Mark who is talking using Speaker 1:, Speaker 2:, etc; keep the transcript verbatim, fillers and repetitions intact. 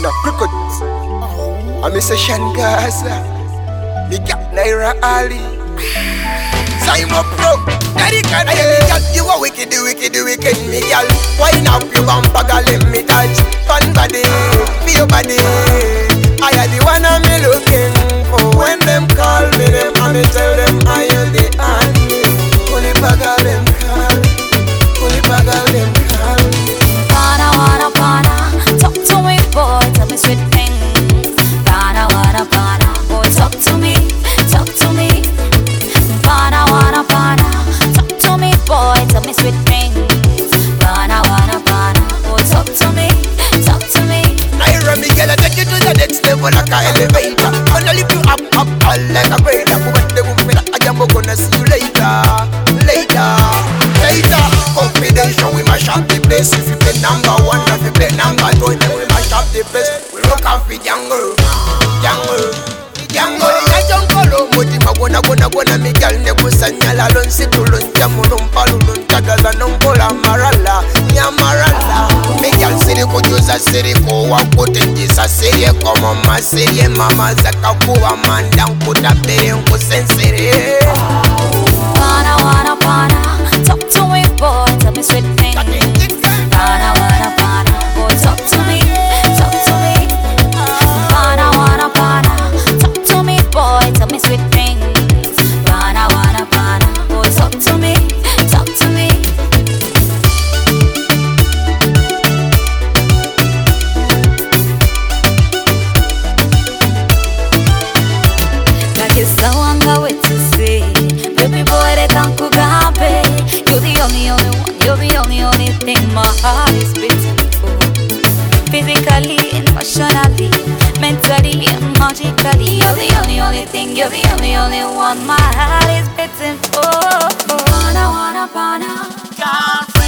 Speaker 1: No crocodiles. I'm Mister Shangaza. Me got Naira Ali. Simon Pro. Daddy can I me got you a wicked, wicked, wicked me gal. Wine up your bumper, gal, let me touch. Fun body, feel your body. I am the one I'm looking for. When them call me, them I me tell them I am the honey. Only bagal them call. Only bagal them call.
Speaker 2: Pana, wanna, pana. Talk to me, boy. Tell me sweet things. Pana, wanna, pana. Boy, talk to me. Talk to me. Pana, wanna, pana. Talk to me, boy. Tell me sweet things. Pana, wanna, pana. Boy, talk to me. Talk to me.
Speaker 1: Naira, me girl, I take you to the next level like a elevator. Gonna lift you up, up, all like a grader. But the woman I am gonna see you later, later, later. Confidential, we mash up the place. If you play number one, if you play number two, then we mash up the place. We rock off with jungle, jungle, jungle. I don't follow Moti Magona, Gona, Gona, Miguel, Nebusanya, Lon, Situlun, Jamulun, Palun, Tagala, Nongola, Marala, Yamarala. Miguel, City, Kojusa, City, Kowa, Potenjisa, City, Como Masiri, Mama, Zakakuwa, Mandang, Kuta, Bering, Kusensiri.
Speaker 2: Pana, wanna, pana. Talk to me, boy. Tell me sweet things. Pana, wanna, pana. Boy, talk to me. Talk to me. Pana, wanna, pana. Talk to me, boy. Tell me sweet things. Pana, wanna, pana. Boy, talk to me. Talk to me. Like it's so wanga with to see. Baby boy, they can't cook up. You're the only, only one. You're the only, only thing my heart is beating for. Physically, emotionally, mentally, and magically. You're the only, only thing. You're the only, only one my heart is beating for. Pana, wanna, pana.